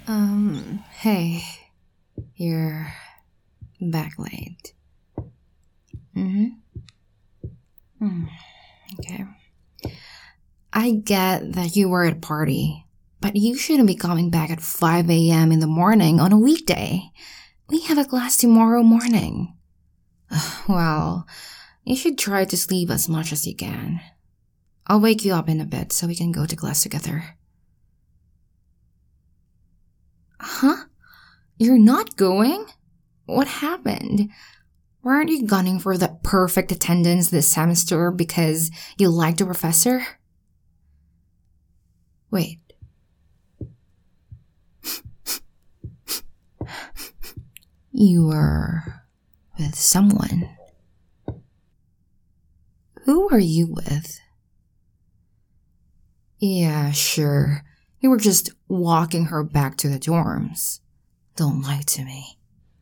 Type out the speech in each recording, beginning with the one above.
Hey, you're back late. Okay. I get that you were at a party, but you shouldn't be coming back at 5 a.m. in the morning on a weekday. We have a class tomorrow morning. Well, you should try to sleep as much as you can. I'll wake you up in a bit so we can go to class together. Huh? You're not going? What happened? Weren't you gunning for the perfect attendance this semester because you liked the professor? Wait. You were with someone. Who were you with? Yeah, sure. You were just walking her back to the dorms. Don't lie to me.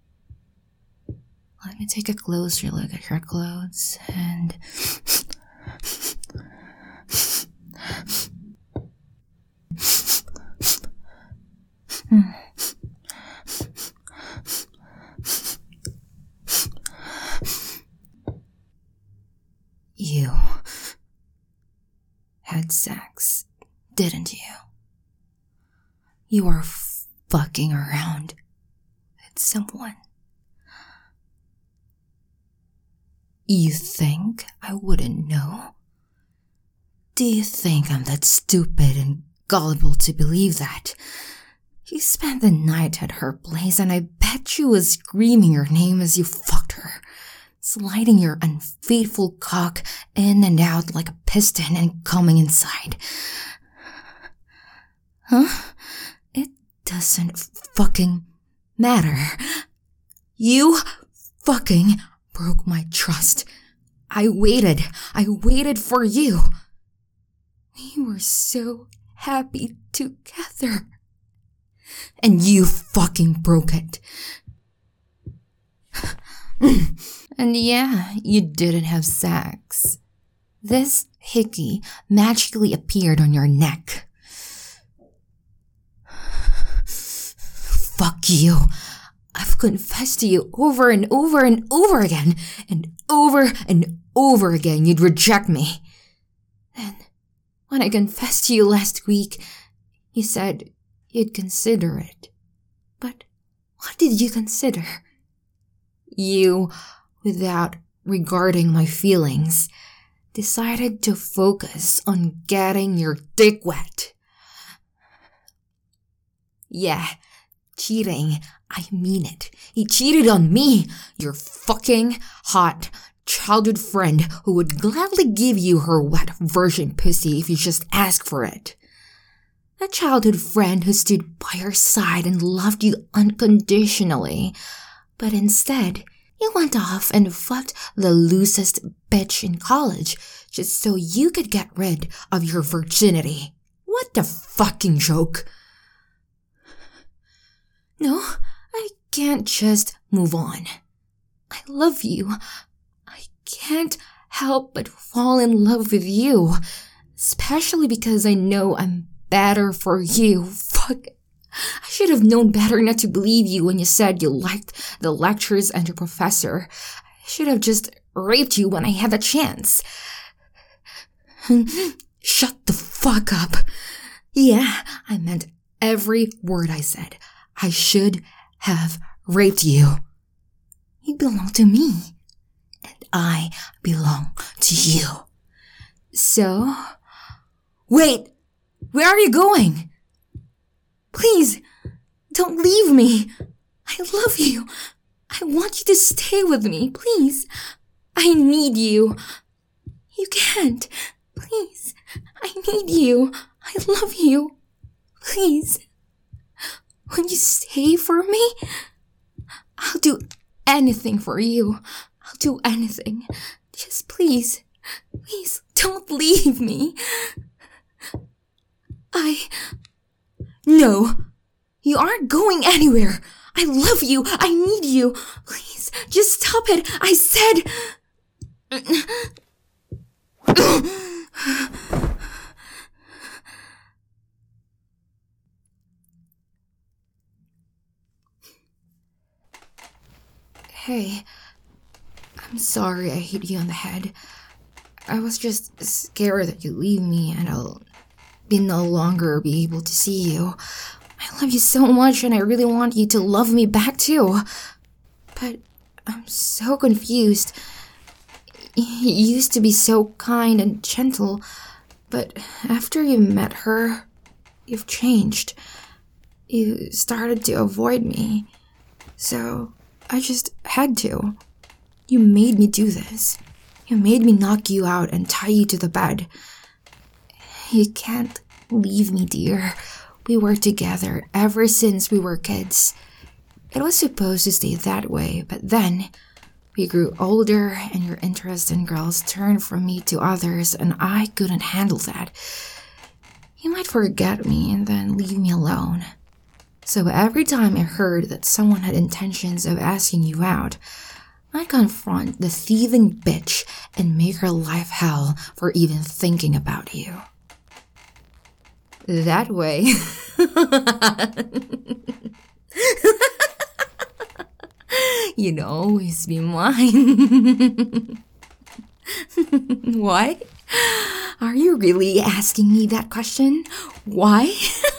Let me take a closer look at your clothes and... You had sex, didn't you? You were fucking around with someone. You think I wouldn't know? Do you think I'm that stupid and gullible to believe that? You spent the night at her place and I bet she was screaming your name as you fucked her, sliding your unfaithful cock in and out like a piston and coming inside. Huh? It doesn't fucking matter. You fucking broke my trust. I waited for you. We were so happy together. And you fucking broke it. And yeah, you didn't have sex. This hickey magically appeared on your neck. Fuck you. I've confessed to you over and over and over again, and over again you'd reject me. Then, when I confessed to you last week, you said you'd consider it. But what did you consider? You, without regarding my feelings, decided to focus on getting your dick wet. Yeah, cheating, I mean it. He cheated on me, your fucking hot childhood friend who would gladly give you her wet virgin pussy if you just ask for it. A childhood friend who stood by your side and loved you unconditionally. But instead, you went off and fucked the loosest bitch in college just so you could get rid of your virginity. What the fucking joke? No, I can't just move on. I love you. I can't help but fall in love with you. Especially because I know I'm better for you. Fuck. I should have known better not to believe you when you said you liked the lectures and your professor. I should have just raped you when I had the chance. Shut the fuck up. Yeah, I meant every word I said. I should have raped you. You belong to me, and I belong to you. So, wait, where are you going? Please, don't leave me. I love you. I want you to stay with me, please. I need you. You can't. Please, I need you. I love you. Please. Will you stay for me? I'll do anything for you. I'll do anything. Just please don't leave me. No, you aren't going anywhere. I love you. I need you. Please, just stop it. I said... Hey, I'm sorry I hit you on the head. I was just scared that you'd leave me and I'll no longer be able to see you. I love you so much and I really want you to love me back too. But I'm so confused. You used to be so kind and gentle, but after you met her, you've changed. You started to avoid me. So I just had to. You made me do this. You made me knock you out and tie you to the bed. You can't leave me, dear. We were together ever since we were kids. It was supposed to stay that way, but then we grew older and your interest in girls turned from me to others and I couldn't handle that. You might forget me and then leave me alone. So every time I heard that someone had intentions of asking you out, I'd confront the thieving bitch and make her life hell for even thinking about you. That way. You'd always be mine. What? Are you really asking me that question? Why?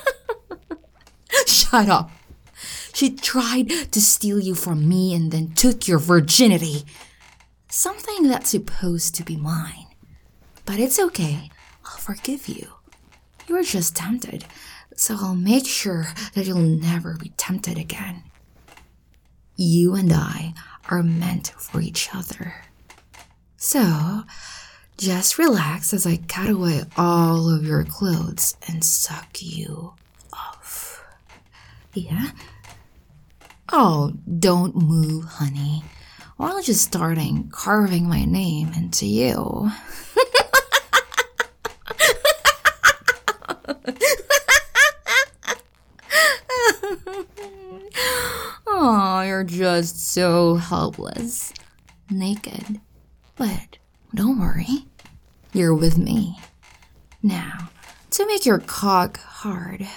Shut up. She tried to steal you from me and then took your virginity. Something that's supposed to be mine. But it's okay. I'll forgive you. You were just tempted, so I'll make sure that you'll never be tempted again. You and I are meant for each other. So, just relax as I cut away all of your clothes and suck you off. Yeah? Oh, don't move, honey. While just starting carving my name into you. Oh, you're just so helpless. Naked. But don't worry. You're with me. Now, to make your cock hard.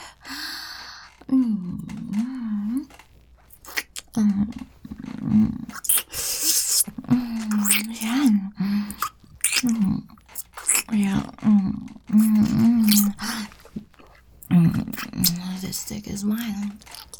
This dick is mine.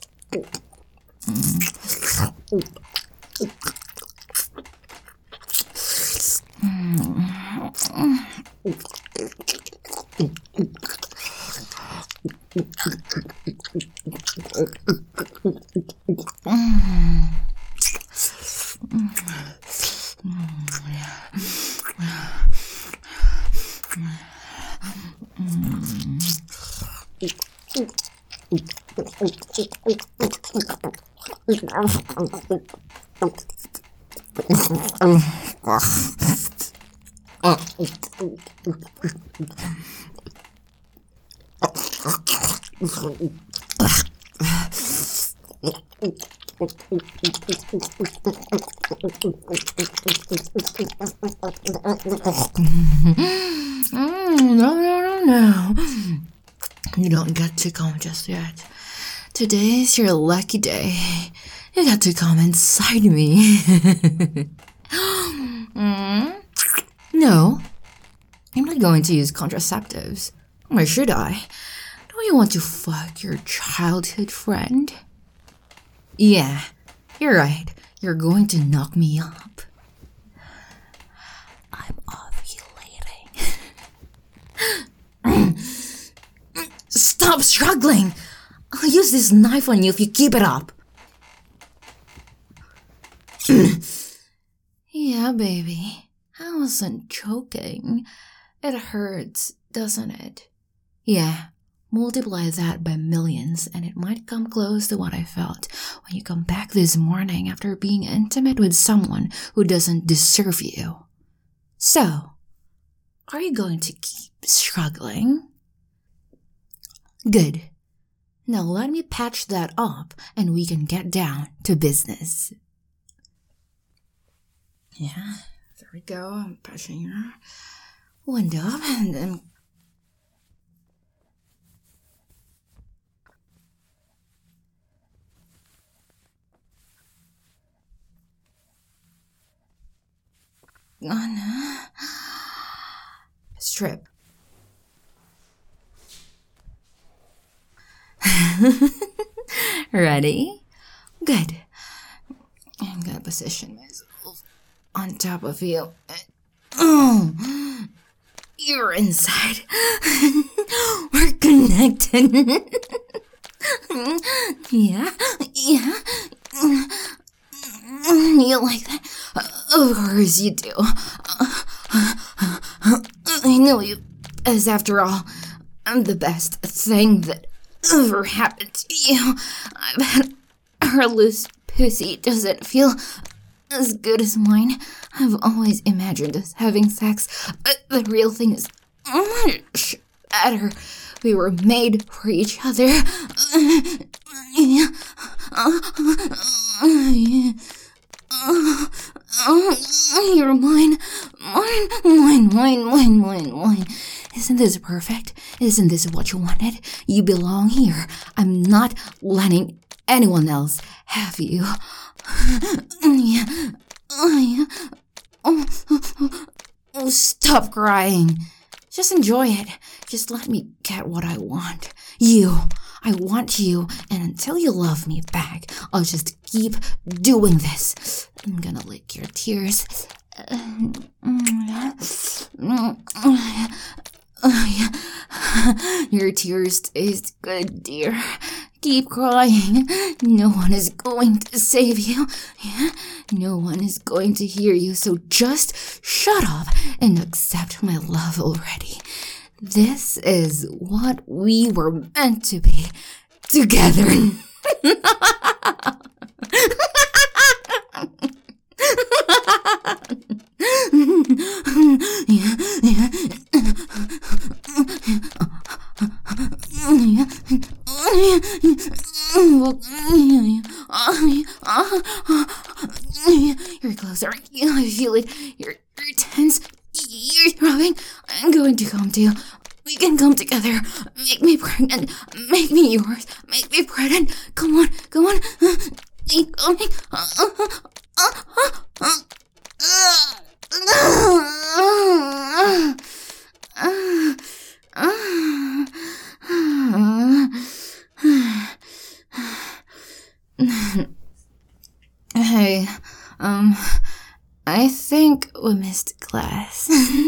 No. You don't get to come just yet. Today's your lucky day. You got to come inside me. No, I'm not going to use contraceptives. Why should I? Don't you want to fuck your childhood friend? Yeah, you're right. You're going to knock me up. I'm ovulating. Stop struggling! I'll use this knife on you if you keep it up. Yeah, baby. I wasn't joking. It hurts, doesn't it? Yeah, multiply that by millions and it might come close to what I felt when you come back this morning after being intimate with someone who doesn't deserve you. So, are you going to keep struggling? Good. Now let me patch that up and we can get down to business. Yeah, there we go. I'm patching your window up and then... gonna strip. Ready? Good. I'm gonna position myself on top of you. Oh, you're inside. We're connected. Yeah. You like that? Of course you do. I know you, as after all, I'm the best thing that ever happened to you. I bet her loose pussy doesn't feel as good as mine. I've always imagined us having sex, but the real thing is much better. We were made for each other. You're mine. Mine. Isn't this perfect? Isn't this what you wanted? You belong here. I'm not letting anyone else have you. Stop crying. Just enjoy it. Just let me get what I want. You. I want you, and until you love me back, I'll just keep doing this. I'm gonna lick your tears. Your tears taste good, dear. Keep crying. No one is going to save you. No one is going to hear you, so just shut up and accept my love already. This is what we were meant to be together. You're closer. I feel it. You're tense. You're throbbing. I'm going to come to you. We can come together. Make me pregnant. Make me yours. Make me pregnant. Come on. Keep going. Hey, I think we missed class.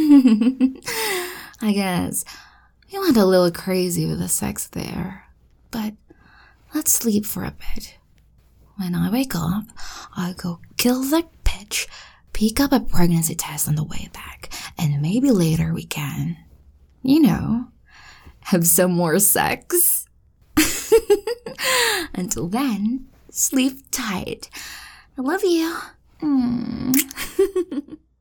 I guess we went a little crazy with the sex there, but let's sleep for a bit. When I wake up, I'll go kill the bitch, pick up a pregnancy test on the way back, and maybe later we can, have some more sex. Until then, sleep tight. I love you.